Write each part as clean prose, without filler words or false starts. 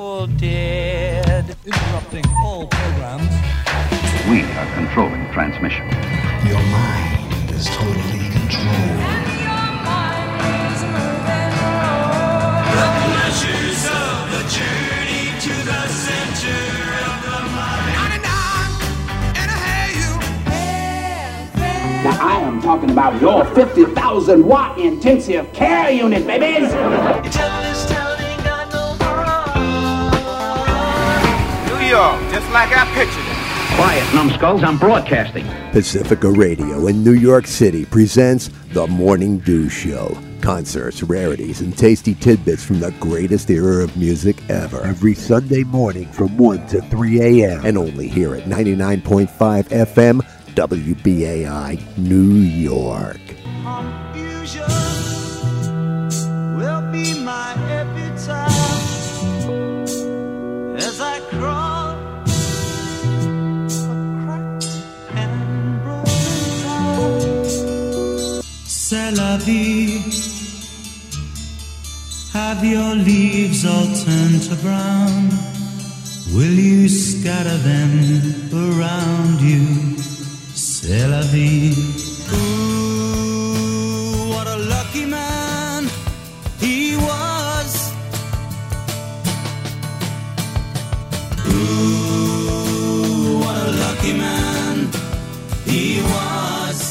all dead. Interrupting all programs. We are controlling transmission. Your mind is totally controlled. And your mind is moving on. The pleasures of the journey to the center of the mind. And I hear you. Now I am talking about your 50,000 watt intensive care unit, babies. New York, just like I pictured it. Quiet, numbskulls, I'm broadcasting. Pacifica Radio in New York City presents The Morning Dew Show. Concerts, rarities, and tasty tidbits from the greatest era of music ever. Every Sunday morning from 1 to 3 a.m. And only here at 99.5 FM, WBAI, New York. Confusion will be my epitaph as I cross C'est la vie. Have your leaves all turned to brown? Will you scatter them around you? C'est la vie. Ooh, what a lucky man he was. Ooh, what a lucky man he was.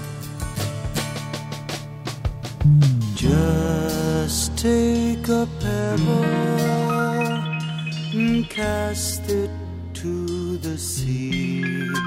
Just take a pebble and cast it to the sea.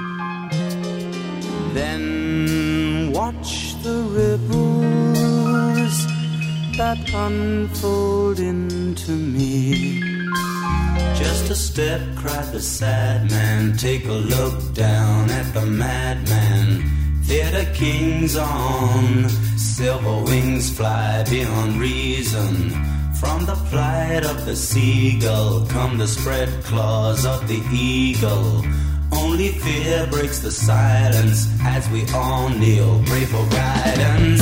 Then watch the ripples that unfold into me. Just a step, cried the sad man. Take a look down at the madman. Theater kings on silver wings fly beyond reason. From the flight of the seagull come the spread claws of the eagle. Only fear breaks the silence as we all kneel, pray for guidance.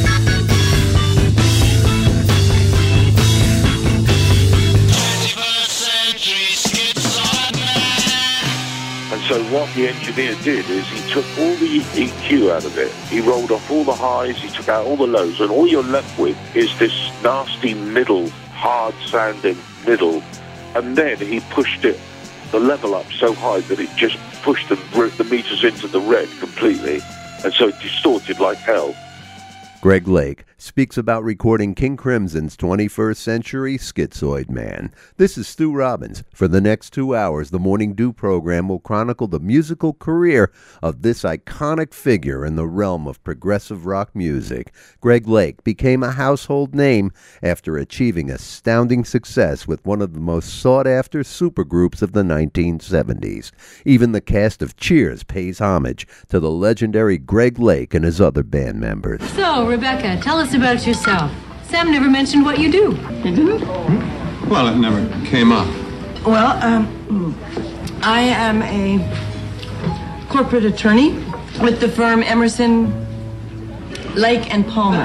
So what the engineer did is he took all the EQ out of it. He rolled off all the highs, he took out all the lows, and all you're left with is this nasty middle, hard-sounding middle. And then he pushed the level up so high that it just pushed the meters into the red completely. And so it distorted like hell. Greg Lake speaks about recording King Crimson's 21st Century Schizoid Man. This is Stu Robbins. For the next 2 hours, the Morning Dew program will chronicle the musical career of this iconic figure in the realm of progressive rock music. Greg Lake became a household name after achieving astounding success with one of the most sought-after supergroups of the 1970s. Even the cast of Cheers pays homage to the legendary Greg Lake and his other band members. So, Rebecca, tell us about yourself. Sam never mentioned what you do. He didn't? Well, it never came up. Well, I am a corporate attorney with the firm Emerson, Lake and Palmer.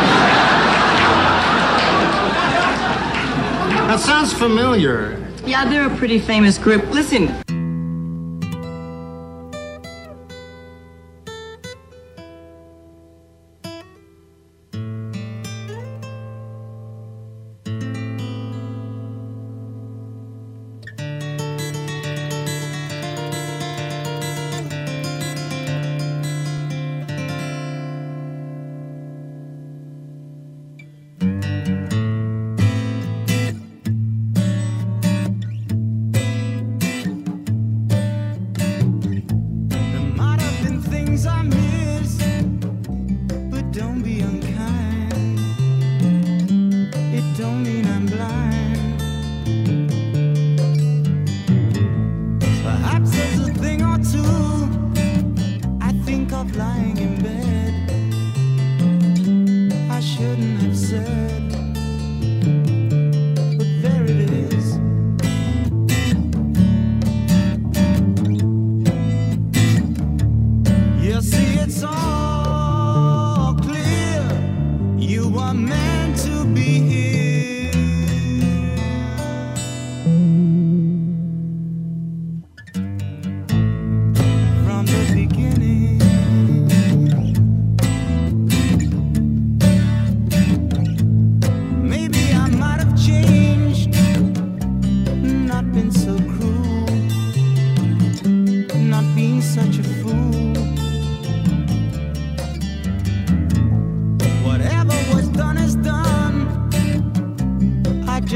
That sounds familiar. Yeah, they're a pretty famous group. Listen.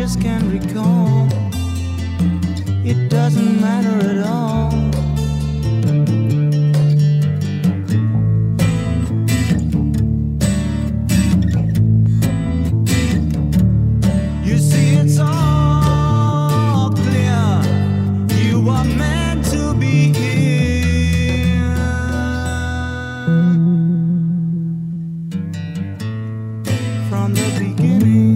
just can't recall. It doesn't matter at all. You see, it's all clear. You are meant to be here from the beginning.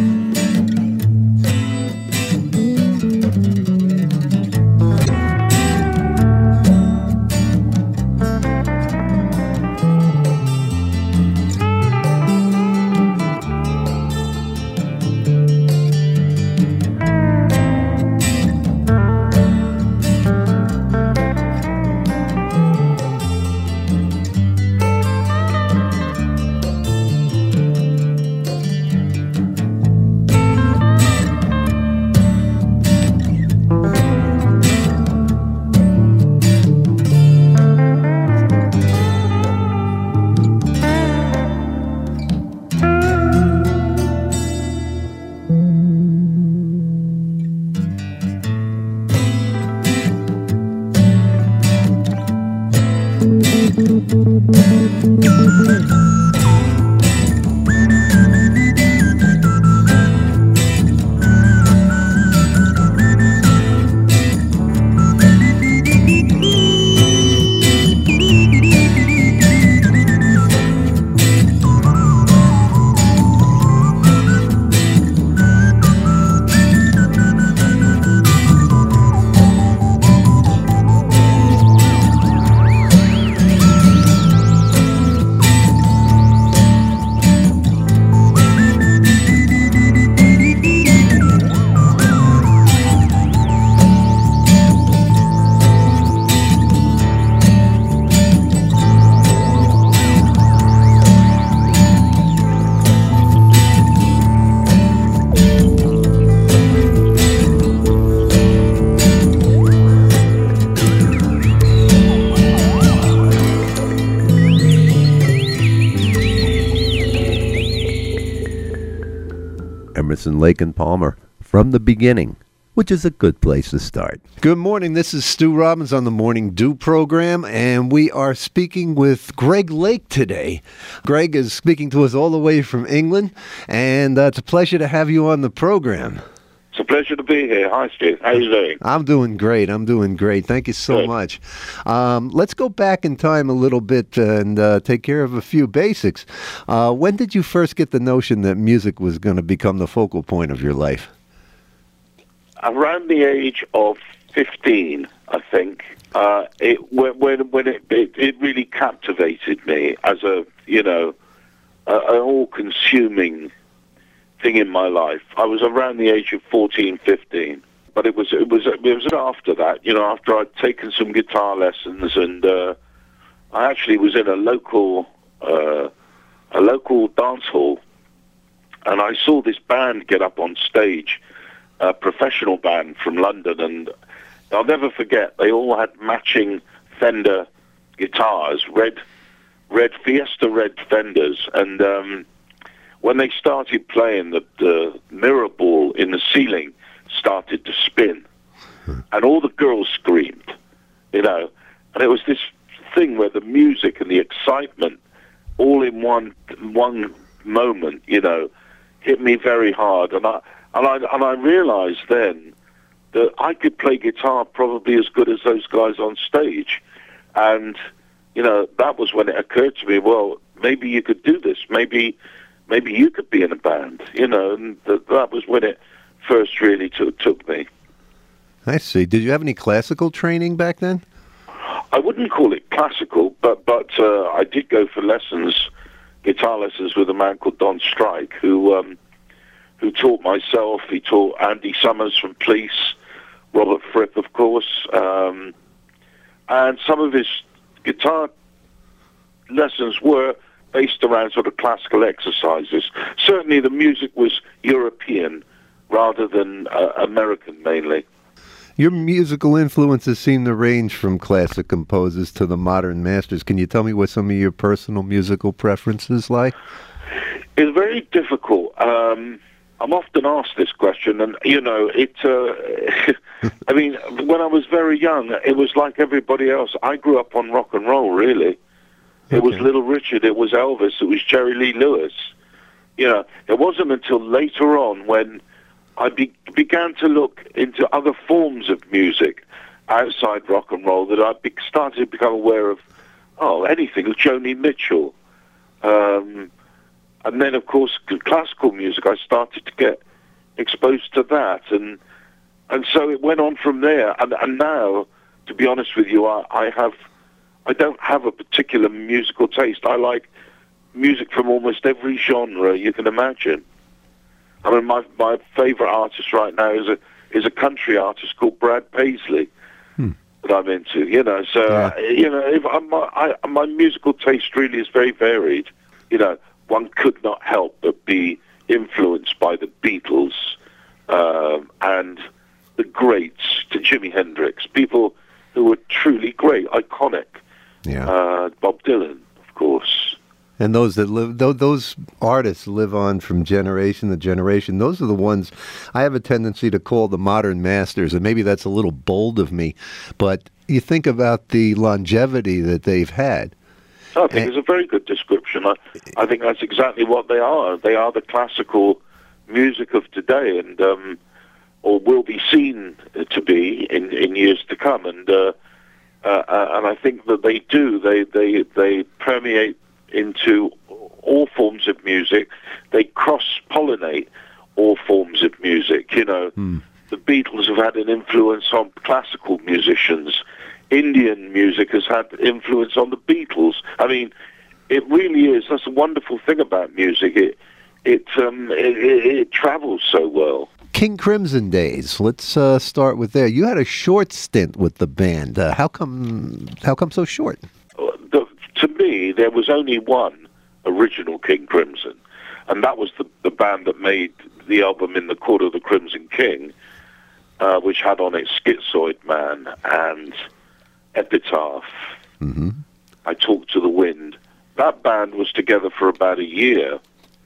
Emerson, Lake and Palmer, From the Beginning, which is a good place to start. Good morning. This is Stu Robbins on the Morning Dew program, and we are speaking with Greg Lake today. Greg is speaking to us all the way from England, and it's a pleasure to have you on the program. It's a pleasure to be here. Hi, Stu. How are you doing? I'm doing great. Thank you so much. Let's go back in time a little bit and take care of a few basics. When did you first get the notion that music was going to become the focal point of your life? Around the age of 15, I think, when it really captivated me as an all-consuming thing in my life. I was around the age of 14, 15, but it was after that. After I'd taken some guitar lessons, and I actually was in a local dance hall, and I saw this band get up on stage. A professional band from London, and I'll never forget, they all had matching Fender guitars, red Fiesta red Fenders, and when they started playing, the mirror ball in the ceiling started to spin, and all the girls screamed, and it was this thing where the music and the excitement all in one moment, hit me very hard, and I realized then that I could play guitar probably as good as those guys on stage. And, that was when it occurred to me, well, maybe you could do this. Maybe you could be in a band, and that was when it first really took me. I see. Did you have any classical training back then? I wouldn't call it classical, but I did go for guitar lessons with a man called Don Strike, who taught myself. He taught Andy Summers from Police, Robert Fripp, of course, and some of his guitar lessons were based around sort of classical exercises. Certainly the music was European rather than American mainly. Your musical influences seem to range from classic composers to the modern masters. Can you tell me what some of your personal musical preferences lie? It's very difficult. I'm often asked this question, and, you know, I mean, when I was very young, it was like everybody else. I grew up on rock and roll, really. It was Little Richard, it was Elvis, it was Jerry Lee Lewis. You know, it wasn't until later on when I began to look into other forms of music outside rock and roll that I started to become aware of, anything, Joni Mitchell. And then, of course, classical music, I started to get exposed to that. And so it went on from there. And now, to be honest with you, I don't have a particular musical taste. I like music from almost every genre you can imagine. I mean, my favorite artist right now is a country artist called Brad Paisley that I'm into. You know, so you know, my musical taste really is very varied. You know, one could not help but be influenced by the Beatles and the greats, to Jimi Hendrix, people who were truly great, iconic. Yeah, Bob Dylan, of course. And those that live, those artists live on from generation to generation. Those are the ones I have a tendency to call the modern masters, and maybe that's a little bold of me, but you think about the longevity that they've had. I think it's a very good description. I think that's exactly what they are. They are the classical music of today, and or will be seen to be in years to come. And I think that they do. They permeate into all forms of music. They cross-pollinate all forms of music. You know, the Beatles have had an influence on classical musicians. Indian music has had influence on the Beatles. I mean, it really is. That's a wonderful thing about music. It travels so well. King Crimson days. Let's start with there. You had a short stint with the band. How come so short? To me, there was only one original King Crimson, and that was the band that made the album In the Court of the Crimson King, which had on it Schizoid Man and Epitaph. Mm-hmm. I Talk to the Wind. That band was together for about a year.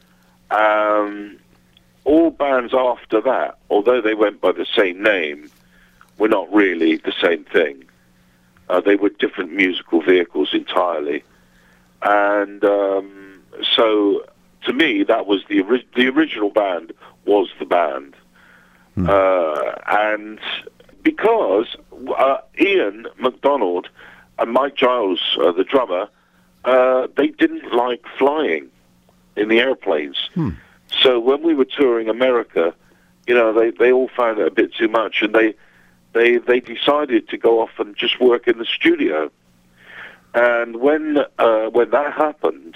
All bands after that, although they went by the same name, were not really the same thing. They were different musical vehicles entirely. And so, to me, that was the original band was the band. And because Ian MacDonald and Mike Giles, the drummer, they didn't like flying in the airplanes. So when we were touring America, you know, they all found it a bit too much, and they decided to go off and just work in the studio. And when that happened,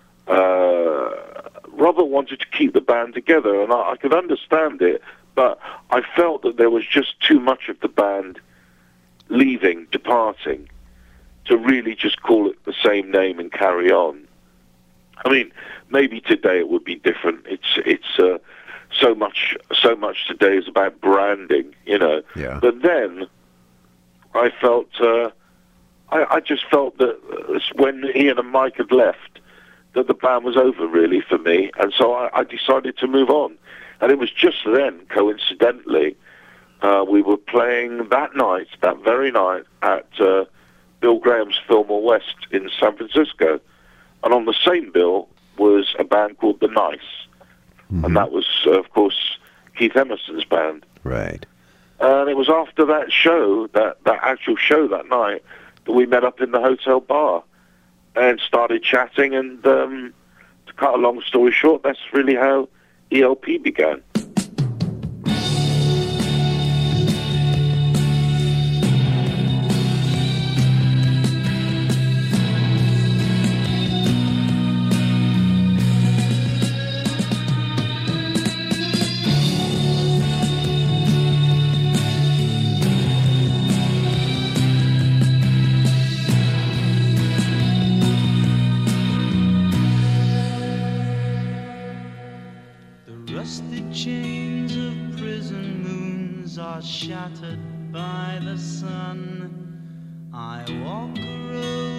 Robert wanted to keep the band together, and I could understand it, but I felt that there was just too much of the band leaving, departing, to really just call it the same name and carry on. I mean, maybe today it would be different. It's so much today is about branding, you know. Yeah. But then I felt I just felt that when Ian and Mike had left, that the band was over really for me, and so I decided to move on. And it was just then, coincidentally, we were playing that very night at Bill Graham's Fillmore West in San Francisco. And on the same bill was a band called The Nice. Mm-hmm. And that was, of course, Keith Emerson's band. Right. And it was after that show, that actual show that night, that we met up in the hotel bar and started chatting. And to cut a long story short, that's really how ELP began. Shattered by the sun, I walk a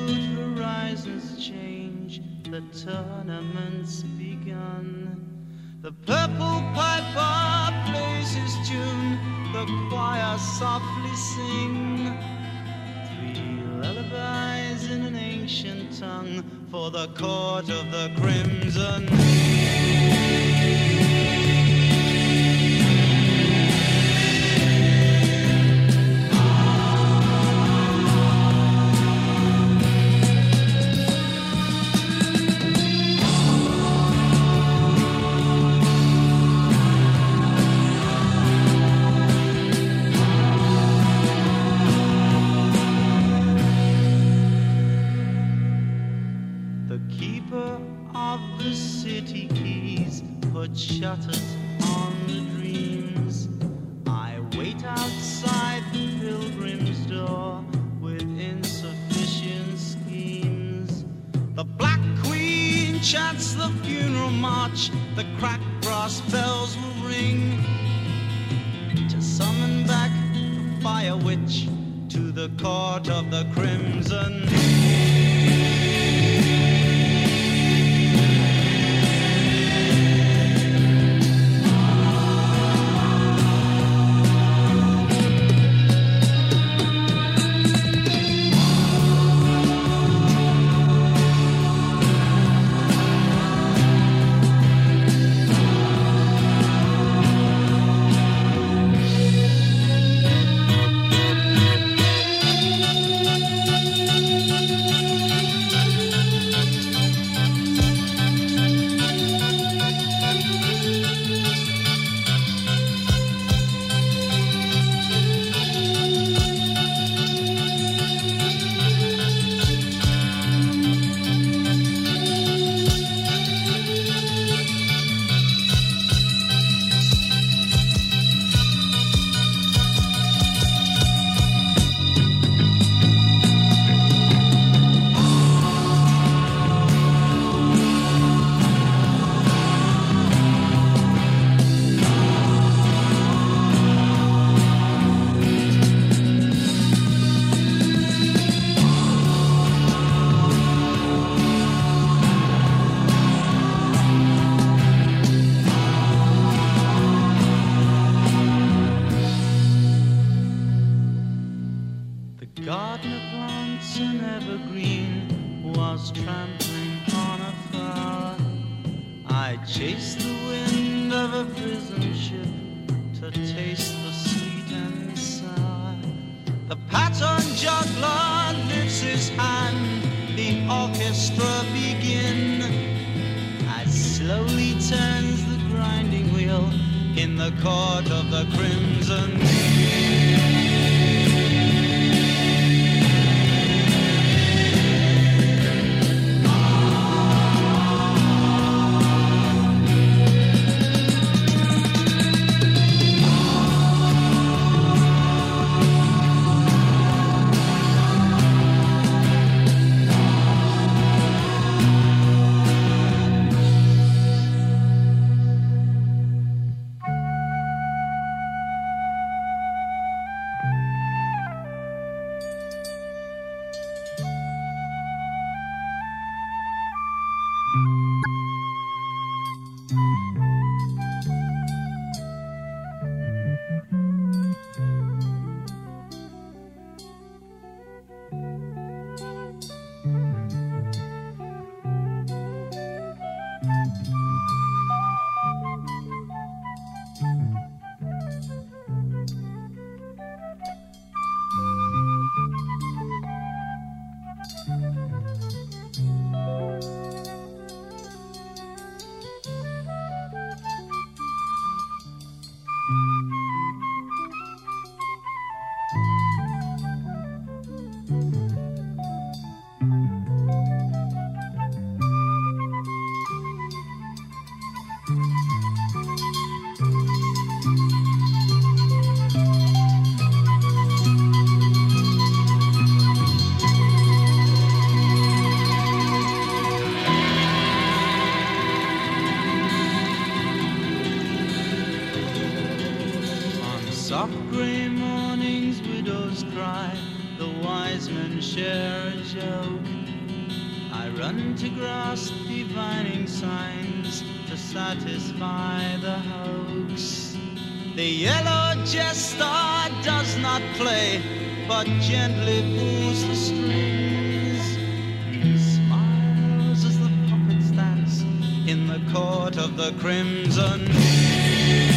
road, horizons change, the tournament's begun. The purple piper plays his tune, the choir softly sing 3 lullabies in an ancient tongue for the court of the crimson. Shutters on the dreams. I wait outside the pilgrim's door with insufficient schemes. The Black Queen chants the funeral march, the cracked brass bells will ring to summon back the fire witch to the court of the crimson. satisfy the hoax. The yellow jester does not play, but gently pulls the strings. He smiles as the puppets dance in the court of the Crimson King.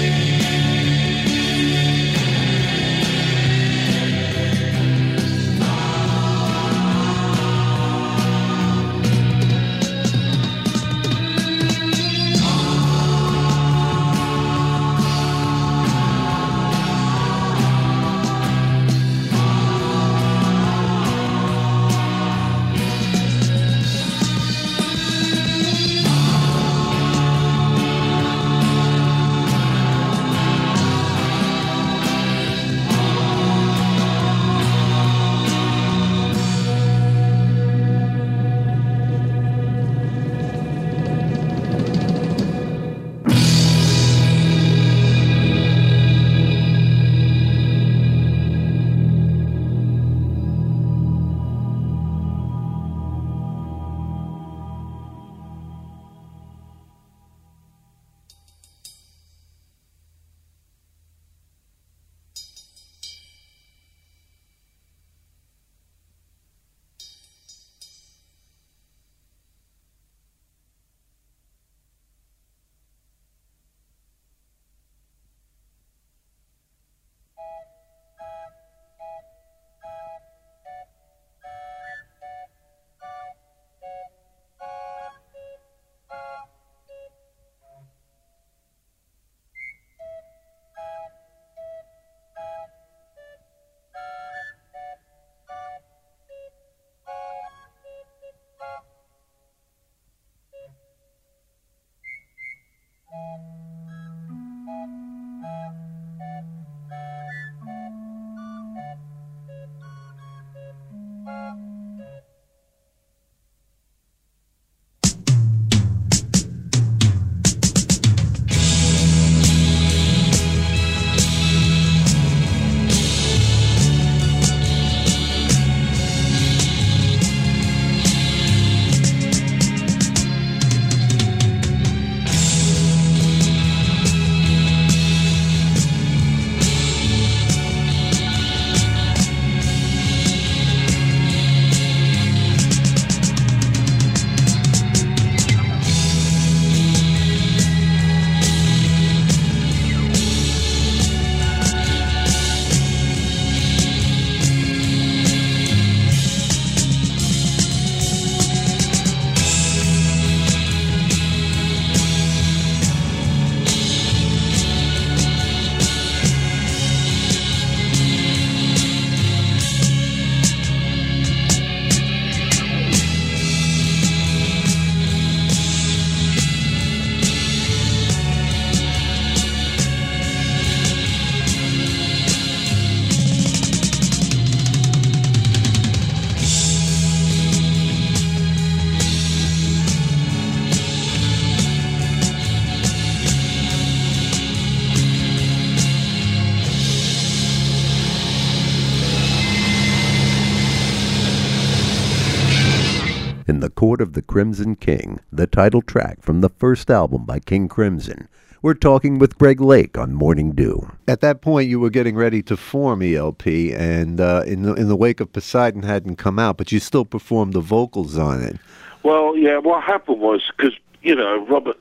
In the Court of the Crimson King, the title track from the first album by King Crimson. We're talking with Greg Lake on Morning Dew. At that point, you were getting ready to form ELP, and in the wake of Poseidon hadn't come out, but you still performed the vocals on it. Well, yeah, what happened was, because, you know, Robert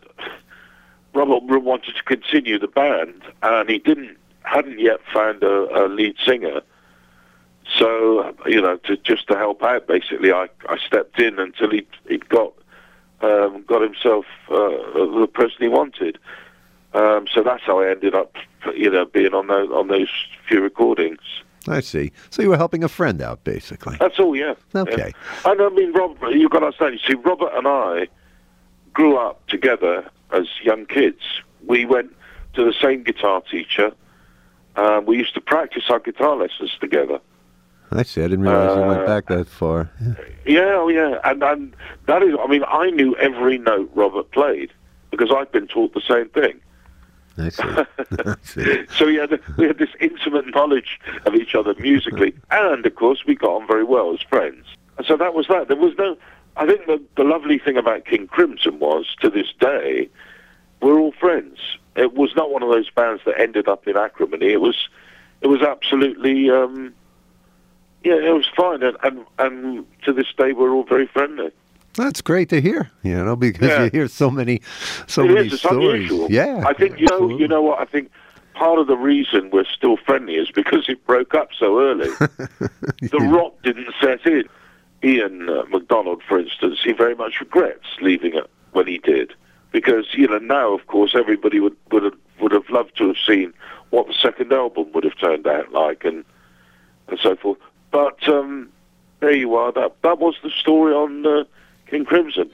wanted to continue the band, and he hadn't yet found a lead singer. So, you know, to help out, basically, I stepped in until he'd got himself the person he wanted. So that's how I ended up, you know, being on those few recordings. I see. So you were helping a friend out, basically. That's all, yeah. Okay. Yeah. And I mean, Robert, you've got to understand, you see, Robert and I grew up together as young kids. We went to the same guitar teacher. We used to practice our guitar lessons together. I see. I didn't realize you went back that far. Yeah. And that is, I mean, I knew every note Robert played because I'd been taught the same thing. I see. So we had this intimate knowledge of each other musically, and of course we got on very well as friends. And so that was that. There was no. I think the lovely thing about King Crimson was, to this day, we're all friends. It was not one of those bands that ended up in acrimony. It was absolutely, it was fine. And to this day, we're all very friendly. That's great to hear, because you hear so many It's stories. unusual. Yeah. I think, you know what, I think part of the reason we're still friendly is because it broke up so early. The rot didn't set in. Ian MacDonald, for instance, he very much regrets leaving it when he did. Because, now, of course, everybody would have loved to have seen what the second album would have turned out like and so forth. But there you are. That was the story on King Crimson.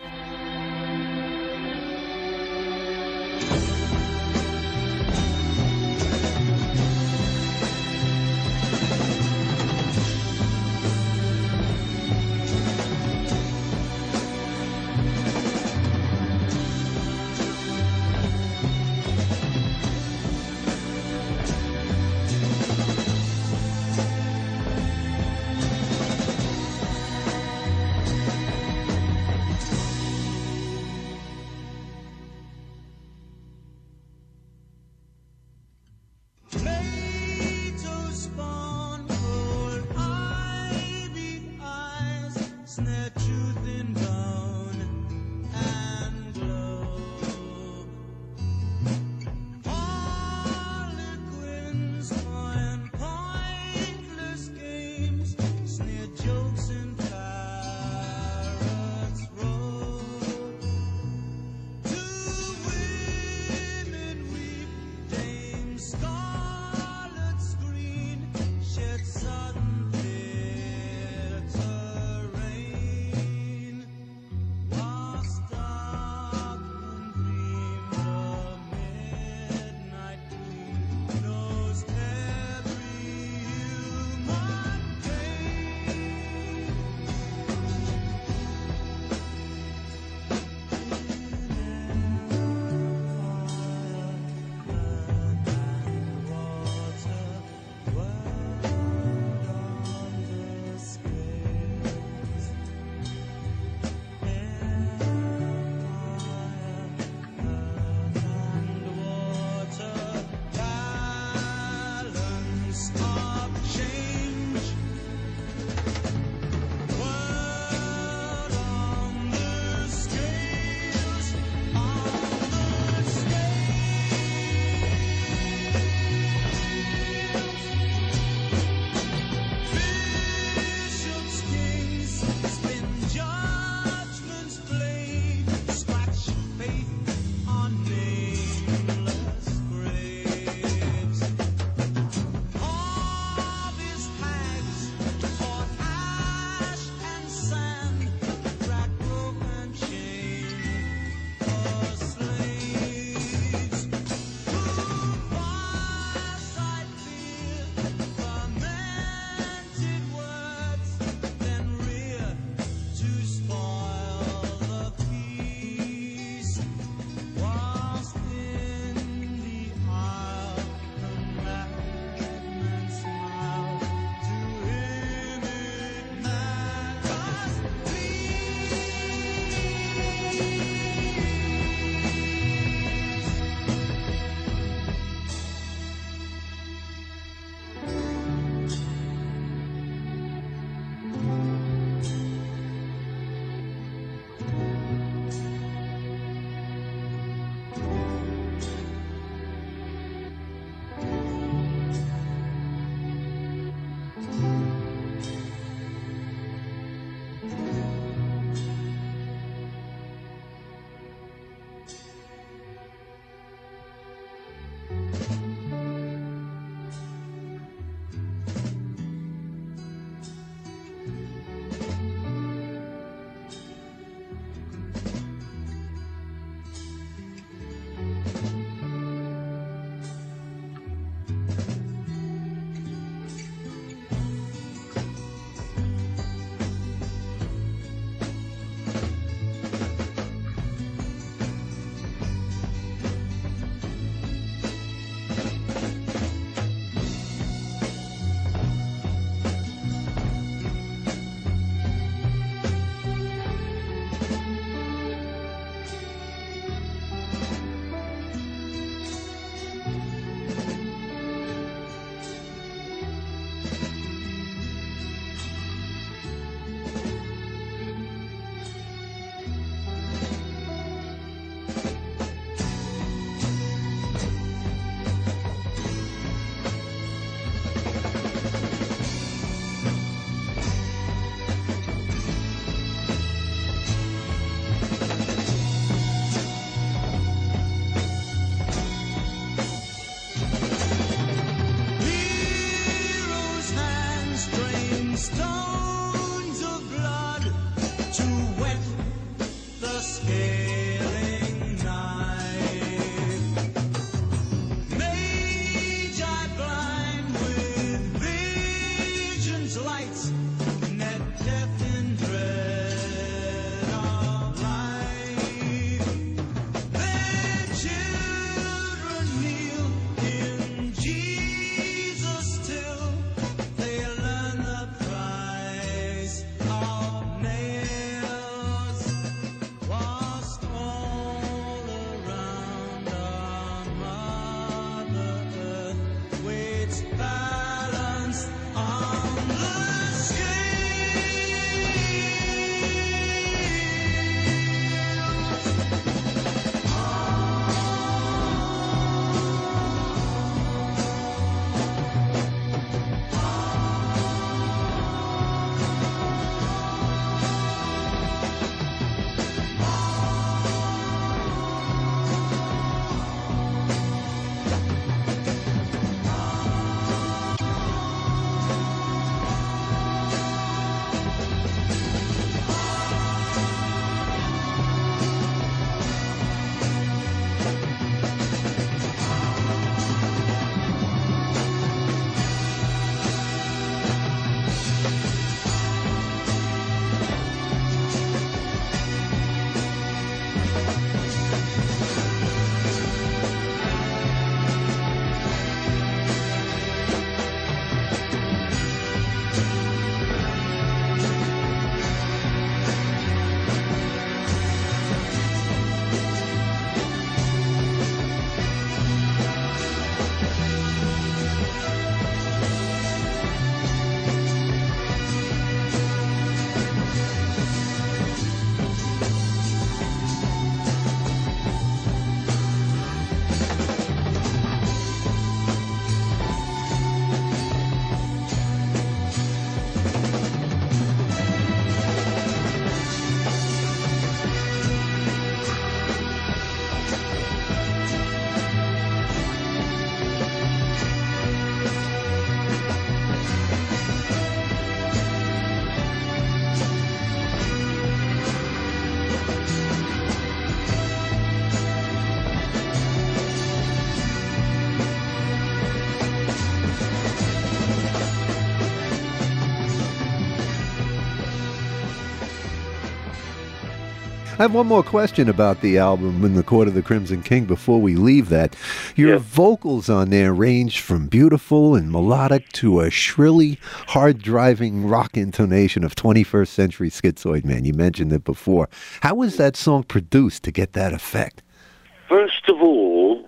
I have one more question about the album In the Court of the Crimson King before we leave that. Your vocals on there range from beautiful and melodic to a shrilly, hard-driving rock intonation of 21st Century Schizoid Man. You mentioned it before. How was that song produced to get that effect? First of all,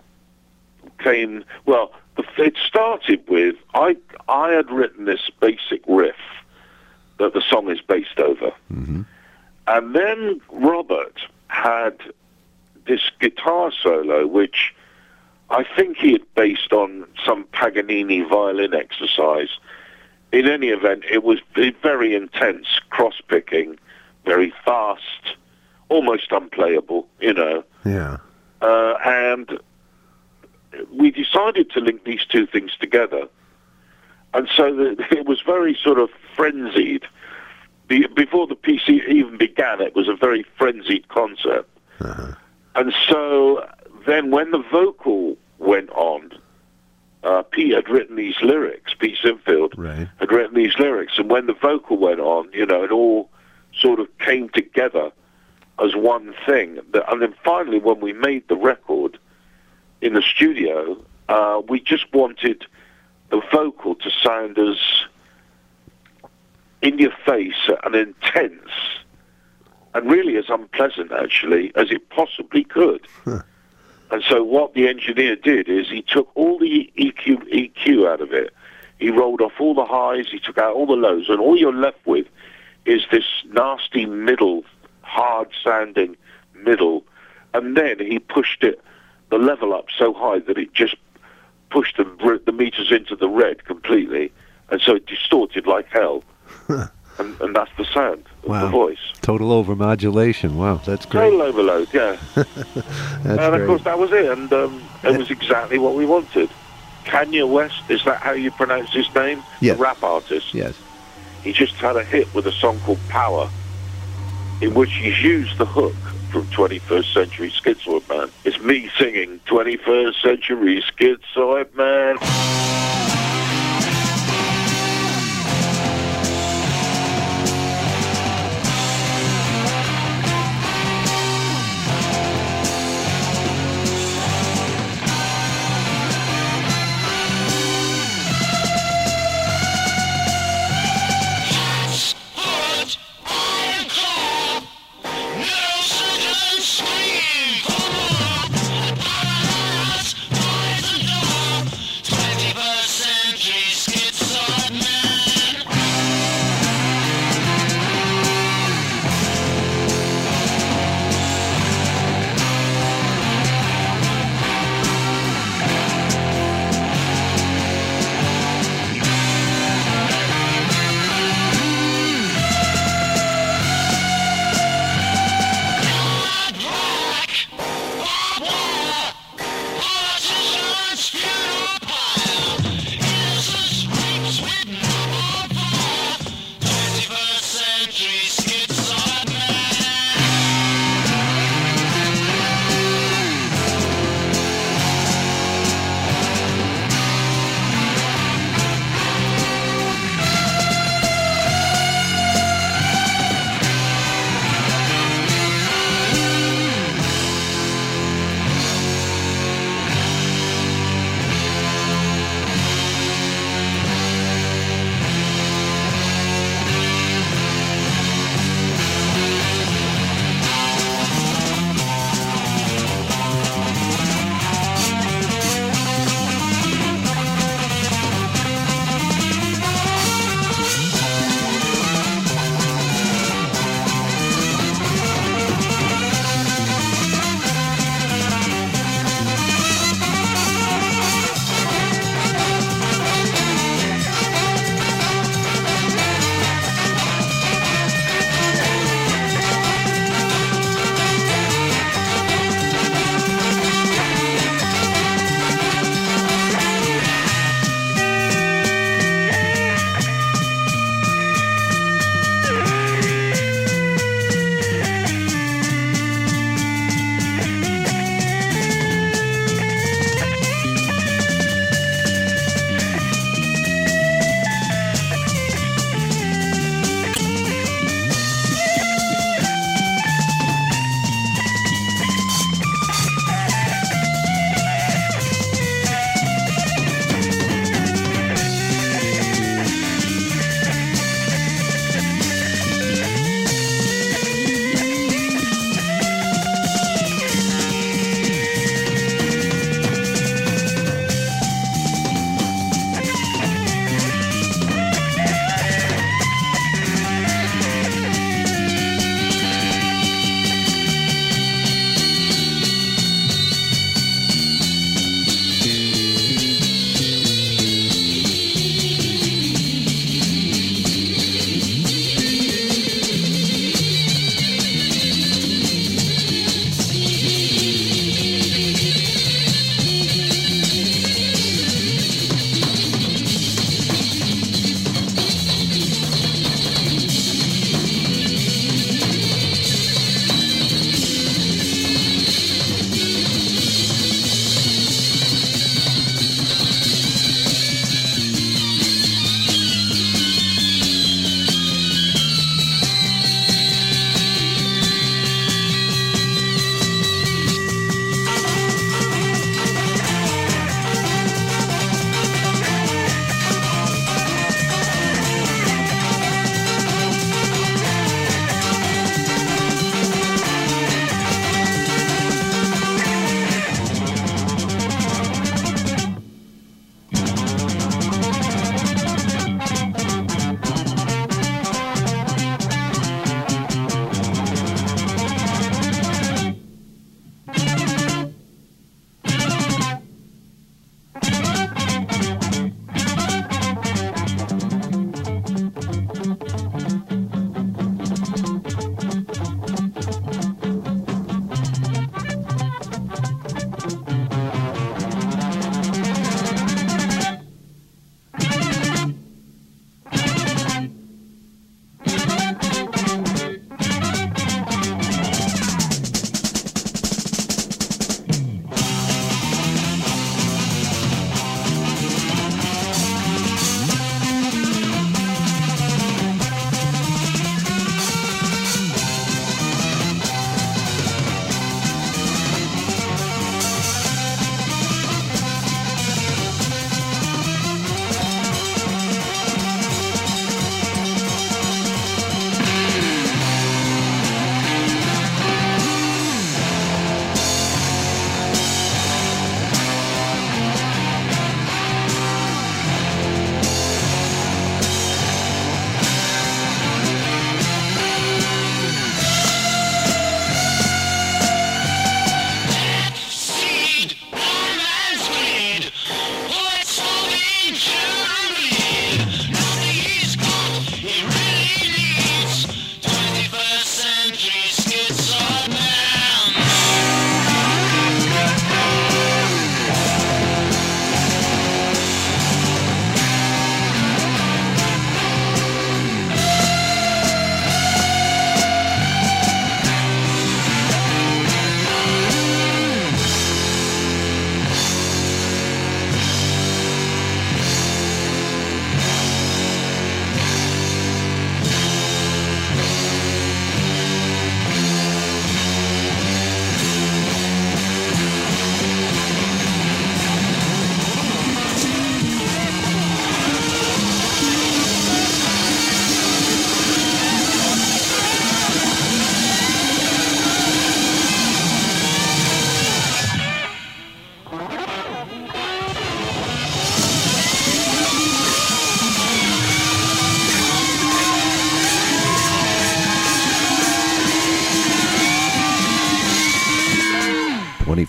it started with, I had written this basic riff that the song is based over. Mm-hmm. And then Robert had this guitar solo, which I think he had based on some Paganini violin exercise. In any event, it was very intense, cross-picking, very fast, almost unplayable, you know. Yeah. And we decided to link these two things together. And so it was very sort of frenzied. Before the piece even began, it was a very frenzied concept. Uh-huh. And so then when the vocal went on, Pete had written these lyrics, Pete Sinfield had written these lyrics, and when the vocal went on, you know, it all sort of came together as one thing. And then finally, when we made the record in the studio, we just wanted the vocal to sound as in your face and intense and really as unpleasant, actually, as it possibly could. Huh. And so what the engineer did is he took all the EQ out of it. He rolled off all the highs, he took out all the lows, and all you're left with is this nasty middle, hard-sounding middle. And then he pushed the level up so high that it just pushed the meters into the red completely, and so it distorted like hell. and that's the sound of the voice. Total overmodulation. Wow, that's great. Total overload, yeah. And of course that was it, and it was exactly what we wanted. Kanye West, is that how you pronounce his name? Yes. The rap artist. Yes. He just had a hit with a song called Power, in which he's used the hook from 21st Century Schizoid Man. It's me singing 21st Century Schizoid Man.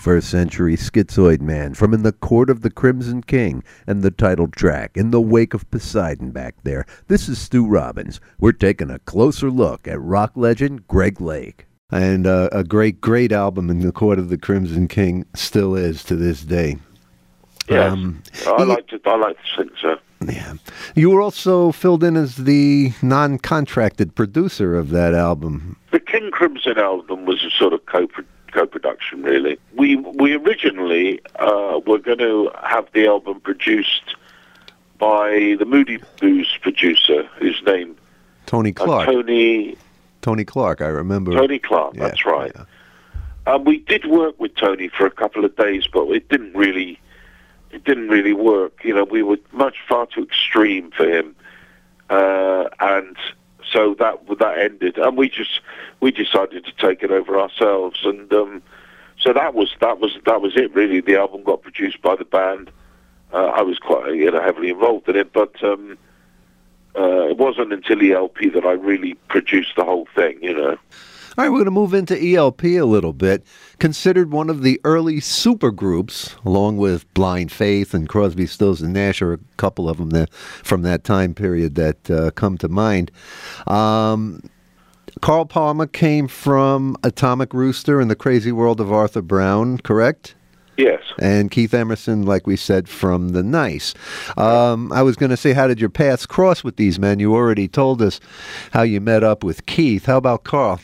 21st Century Schizoid Man from In the Court of the Crimson King and the title track, In the Wake of Poseidon, back there. This is Stu Robbins. We're taking a closer look at rock legend Greg Lake. And a great, great album, In the Court of the Crimson King, still is to this day. Yeah, I like to think so. Yeah. You were also filled in as the non-contracted producer of that album. The King Crimson album was a sort of co-production, really. We originally were going to have the album produced by the Moody Blues producer, whose name... Tony Clark. Tony Clark, I remember. Tony Clark, yeah, that's right. Yeah. We did work with Tony for a couple of days, but it didn't really work. You know, we were far too extreme for him, and so that ended. And we decided to take it over ourselves, and so that was it really. The album got produced by the band. I was quite heavily involved in it, but it wasn't until ELP that I really produced the whole thing. You know. All right, we're going to move into ELP a little bit. Considered one of the early supergroups, along with Blind Faith and Crosby, Stills and Nash, are a couple of them from that time period that come to mind. Carl Palmer came from Atomic Rooster and the Crazy World of Arthur Brown, correct? Yes. And Keith Emerson, like we said, from The Nice. I was going to say, how did your paths cross with these men? You already told us how you met up with Keith. How about Carl?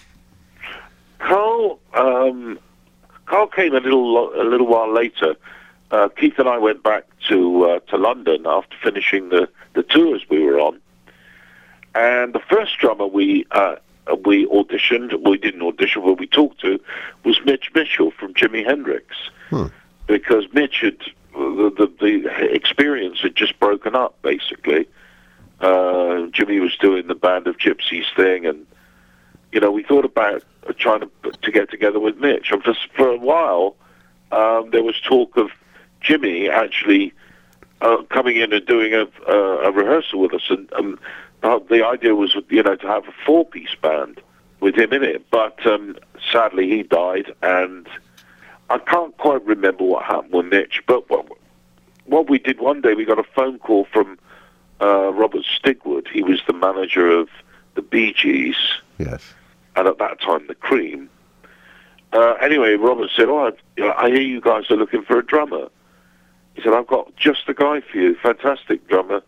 Carl came a little while later. Keith and I went back to London after finishing the tours we were on, and the first drummer we auditioned. We didn't audition, but we talked to was Mitch Mitchell from Jimi Hendrix, because Mitch had the experience had just broken up basically. Jimmy was doing the Band of Gypsies thing, and we thought about trying to get together with Mitch. And for a while, there was talk of Jimmy actually coming in and doing a rehearsal with us. And the idea was, to have a 4-piece band with him in it. But sadly, he died, and I can't quite remember what happened with Mitch. But what we did one day, we got a phone call from Robert Stigwood. He was the manager of the Bee Gees. Yes. And at that time, the Cream. Anyway, Robert said, I hear you guys are looking for a drummer. He said, I've got just the guy for you, fantastic drummer.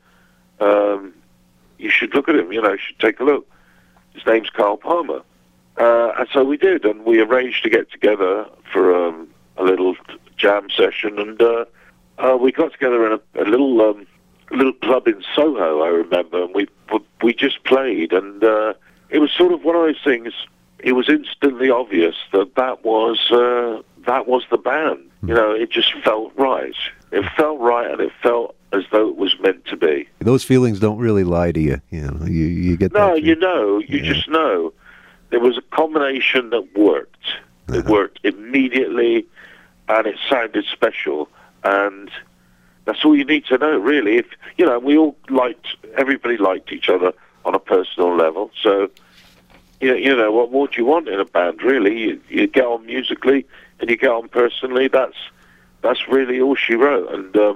You should look at him, you should take a look. His name's Carl Palmer. And so we did, and we arranged to get together for a little jam session, and we got together in a little club in Soho, I remember, and we just played, and it was sort of one of those things. It was instantly obvious that was the band. It just felt right. It felt right, and it felt as though it was meant to be. Those feelings don't really lie to you. You get no, that. You just know. There was a combination that worked. It worked immediately, and it sounded special, and that's all you need to know, really. If we all everybody liked each other on a personal level, so what more do you want in a band, really? You get on musically and you get on personally. That's really all she wrote,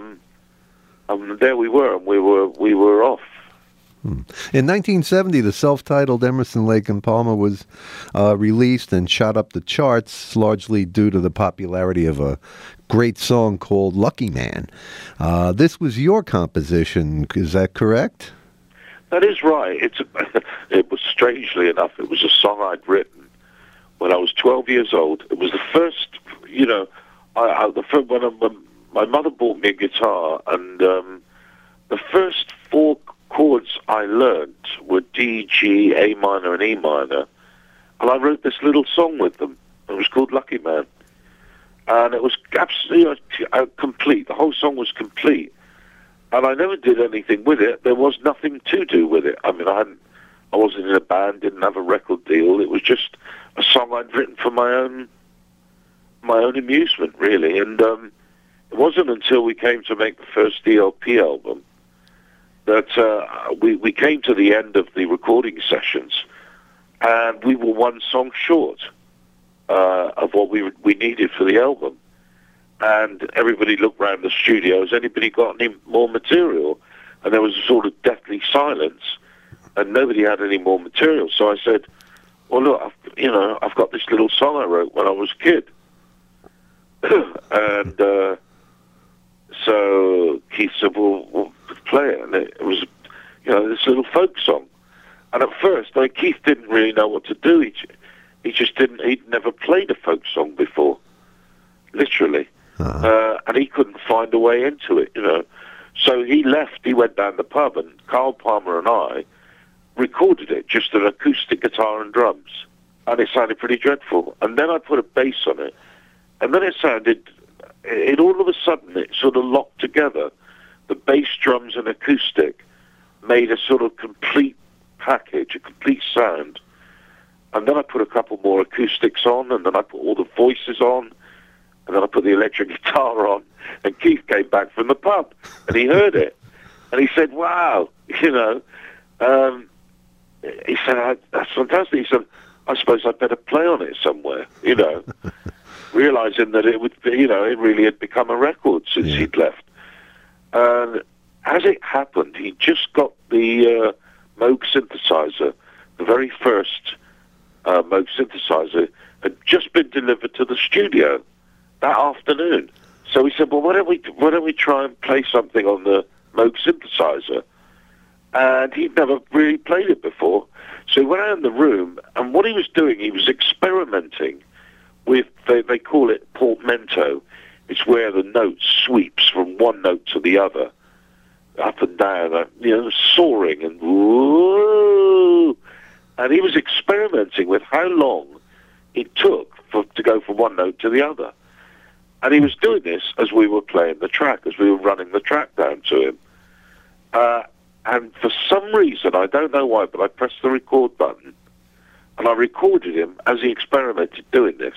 and there we were, and we were off. In 1970, the self-titled Emerson, Lake and Palmer was released and shot up the charts, largely due to the popularity of a great song called Lucky Man. This was your composition, is that correct? That is right. It was, strangely enough, it was a song I'd written when I was 12 years old. It was the first, when my mother bought me a guitar, and the first 4 chords I learned were D, G, A minor, and E minor, and I wrote this little song with them. It was called Lucky Man, and it was absolutely complete. The whole song was complete. And I never did anything with it. There was nothing to do with it. I mean, I wasn't in a band, didn't have a record deal. It was just a song I'd written for my own amusement, really. And it wasn't until we came to make the first ELP album that we came to the end of the recording sessions, and we were one song short of what we needed for the album. and everybody looked round the studio. Has anybody got any more material? And there was a sort of deathly silence, and nobody had any more material. So I said, well, look, I've got this little song I wrote when I was a kid. And so Keith said, well, play it. And it was, this little folk song. And at first, Keith didn't really know what to do. He just didn't, he'd never played a folk song before, literally. And he couldn't find a way into it, So he left, he went down the pub, and Carl Palmer and I recorded it, just an acoustic guitar and drums. And it sounded pretty dreadful. And then I put a bass on it, and then it all of a sudden, it sort of locked together. The bass, drums, and acoustic made a sort of complete package, a complete sound. And then I put a couple more acoustics on, and then I put all the voices on, and then I put the electric guitar on, and Keith came back from the pub, and he heard it, and he said, wow, he said, that's fantastic. He said, I suppose I'd better play on it somewhere, realizing that it would be, it really had become a record since he'd left. And as it happened, he just got the Moog synthesizer, the very first Moog synthesizer, had just been delivered to the studio that afternoon. So he said, well, why don't we try and play something on the Moog synthesizer? And he'd never really played it before. So he went out in the room, and what he was doing, he was experimenting with, they call it portamento. It's where the note sweeps from one note to the other, up and down, soaring and whoa. And he was experimenting with how long it took to go from one note to the other. And he was doing this as we were playing the track, as we were running the track down to him. And for some reason, I don't know why, but I pressed the record button, and I recorded him as he experimented doing this.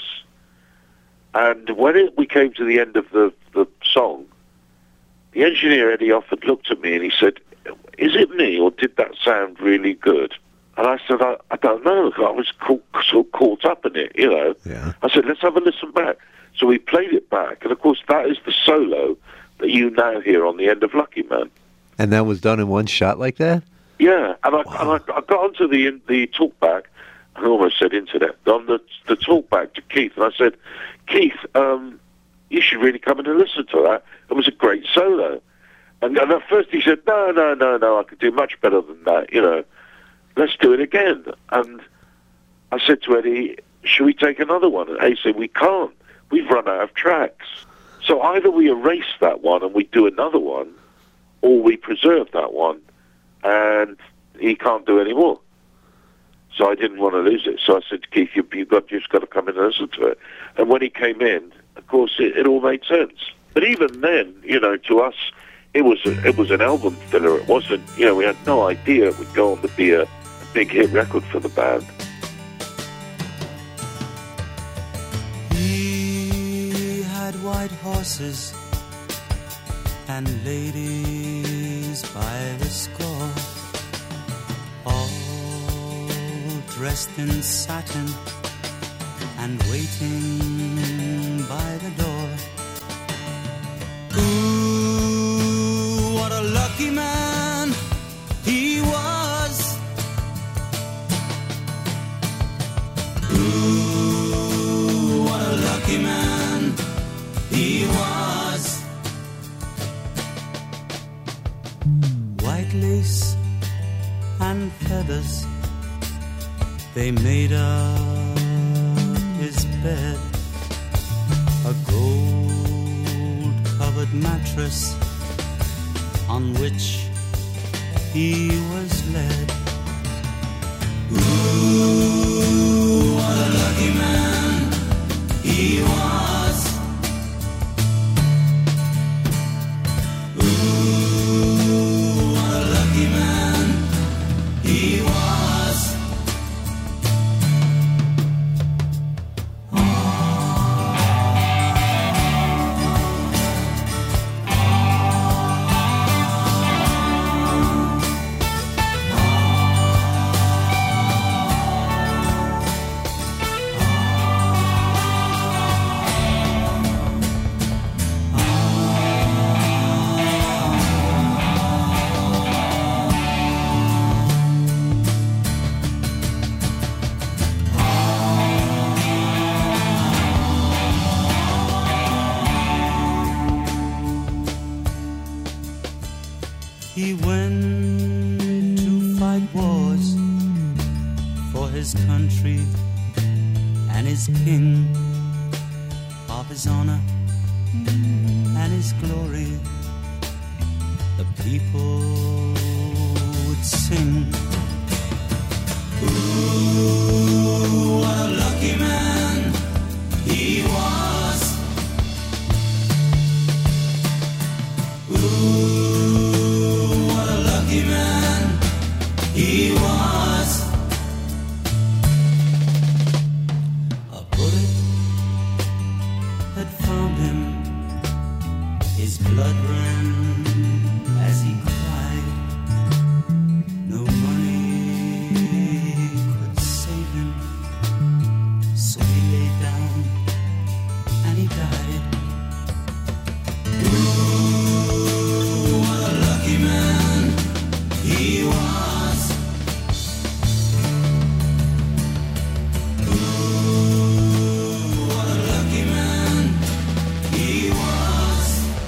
And when we came to the end of the song, the engineer, Eddie Offord, looked at me and he said, is it me, or did that sound really good? And I said, I don't know. I was so caught up in it, Yeah. I said, let's have a listen back. So we played it back, and of course that is the solo that you now hear on the end of Lucky Man. And that was done in one shot like that? Yeah, and I got onto the talkback, I almost said internet, on the talkback to Keith, and I said, Keith, you should really come in and listen to that. It was a great solo. And at first he said, no, I could do much better than that, Let's do it again. And I said to Eddie, should we take another one? And Eddie said, we can't. We've run out of tracks. So either we erase that one and we do another one, or we preserve that one, and he can't do any more. So I didn't want to lose it. So I said to Keith, you've just got to come in and listen to it. And when he came in, of course, it all made sense. But even then, to us, it was an album filler. It wasn't, we had no idea it would go on to be a big hit record for the band. He had white horses and ladies by the score, all dressed in satin and waiting by the door. Ooh, what a lucky man he was. Ooh, what a lucky man he was. White lace and feathers, they made up his bed. A gold-covered mattress on which he was led. Ooh, what a lucky man he was. Ooh, what a lucky man he was. He went to fight wars for his country and his king, of his honor and his glory. The people would sing. Ooh, what a lucky man he was. Ooh, what a lucky man he was. A bullet had found him. His blood ran as he cried. No money could save him, so he lay down and he died. Ooh, what a lucky man he was. Ooh, what a lucky man he was.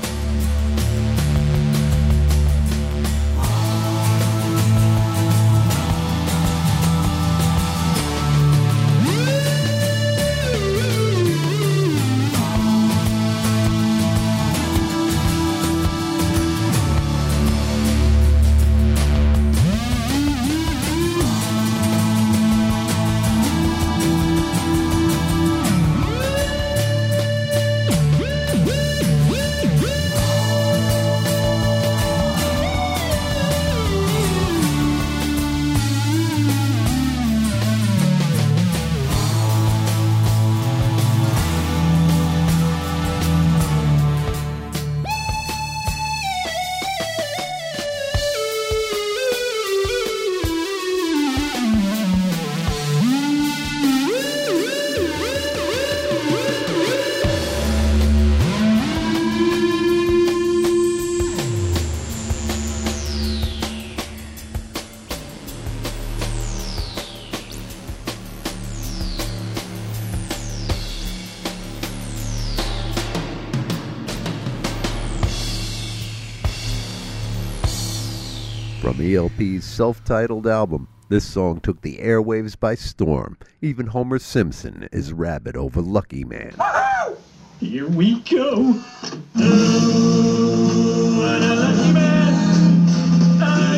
From ELP's self-titled album, this song took the airwaves by storm. Even Homer Simpson is rabid over Lucky Man. Here we go. Oh, what a lucky man I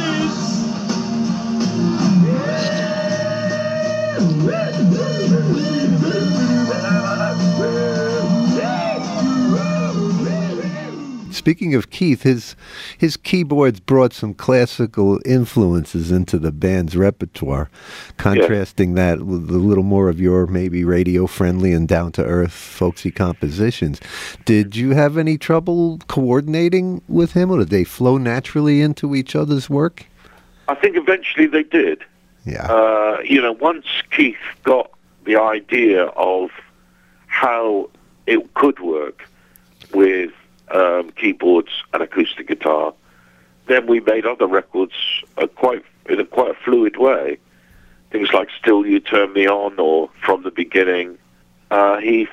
Speaking of Keith, his keyboards brought some classical influences into the band's repertoire, contrasting that with a little more of your maybe radio-friendly and down-to-earth folksy compositions. Did you have any trouble coordinating with him, or did they flow naturally into each other's work? I think eventually they did. Yeah. Once Keith got the idea of how it could work with keyboards and acoustic guitar, then we made other records quite a fluid way. Things like "Still You Turn Me On" or "From the Beginning." He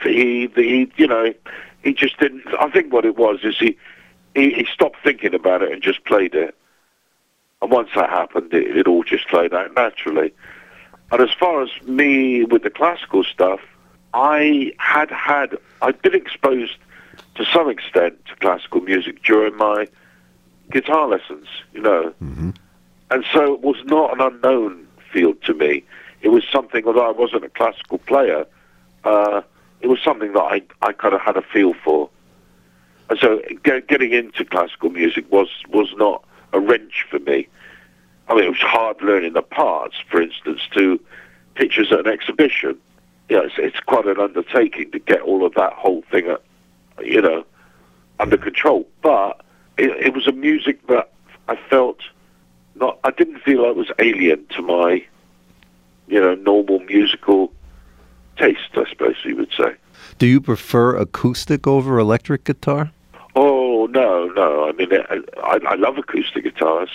just didn't. I think what it was is he stopped thinking about it and just played it. And once that happened, it all just played out naturally. And as far as me with the classical stuff, I'd been exposed to some extent to classical music during my guitar lessons, Mm-hmm. And so it was not an unknown field to me. It was something, although I wasn't a classical player, it was something that I kind of had a feel for. And so getting into classical music was not a wrench for me. I mean, it was hard learning the parts, for instance, to pictures at an exhibition. It's quite an undertaking to get all of that whole thing under control. But it was a music that I didn't feel it was alien to my, normal musical taste, I suppose you would say. Do you prefer acoustic over electric guitar? Oh, no. I mean, I love acoustic guitars,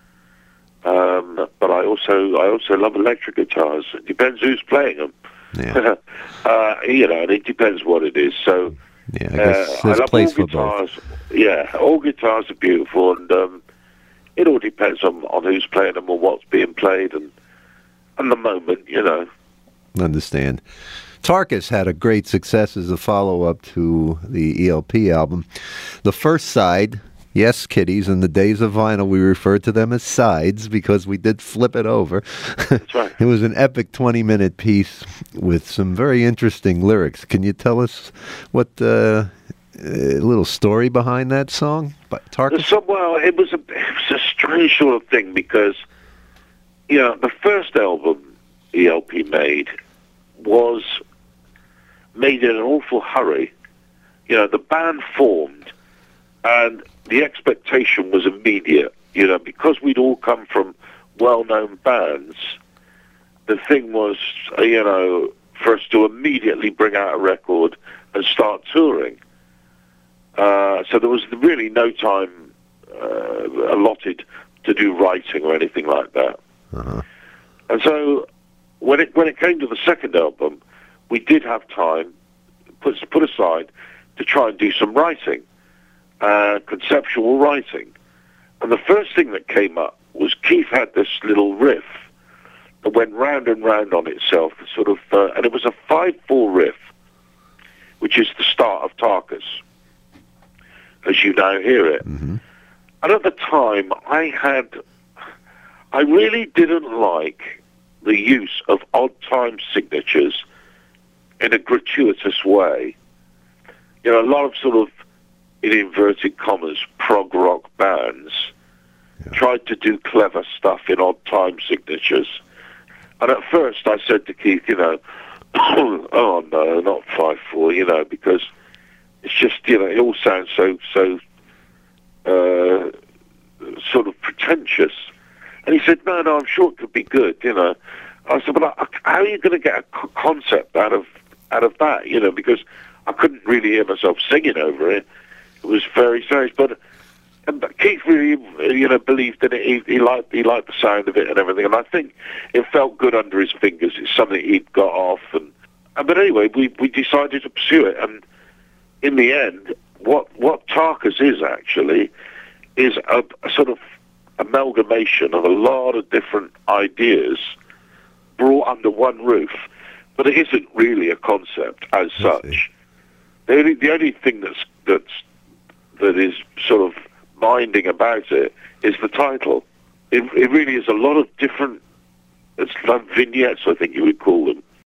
but I also love electric guitars. It depends who's playing them. Yeah. And it depends what it is. So, yeah, I guess there's I love place all for guitars. both. Yeah, all guitars are beautiful, and it all depends on who's playing them or what's being played and the moment, you know. Understand. Tarkus had a great success as a follow-up to the ELP album. The first side, Yes Kitties, in the days of vinyl, we referred to them as sides because we did flip it over. That's right. It was an epic 20-minute piece with some very interesting lyrics. Can you tell us what a little story behind that song by Tarkus? Well, it was a strange sort of thing because, you know, the first album ELP made was made in an awful hurry. You know, the band formed and the expectation was immediate. You know, because we'd all come from well-known bands, the thing was, you know, for us to immediately bring out a record and start touring. So there was really no time allotted to do writing or anything like that. Uh-huh. And so when it came to the second album, we did have time put aside to try and do some writing, conceptual writing. And the first thing that came up was Keith had this little riff that went round and round on itself, sort of, and it was a 5/4 riff, which is the start of Tarkus, as you now hear it. Mm-hmm. And at the time, I really didn't like the use of odd time signatures in a gratuitous way. You know, a lot of sort of, in inverted commas, prog rock bands tried to do clever stuff in odd time signatures. And at first I said to Keith, you know, oh no, not 5/4, you know, because it's just, you know, it all sounds so sort of pretentious. And he said, no, I'm sure it could be good, you know. I said, but how are you going to get a concept out of that, you know, because I couldn't really hear myself singing over it. It was very strange, but Keith really, you know, believed in it. He liked the sound of it and everything, and I think it felt good under his fingers. It's something he'd got off, but anyway, we decided to pursue it, and in the end, what Tarkus is actually is a sort of amalgamation of a lot of different ideas brought under one roof, but it isn't really a concept as such. The only thing that is sort of binding about it is the title. It really is a lot of different, it's like vignettes, I think you would call them,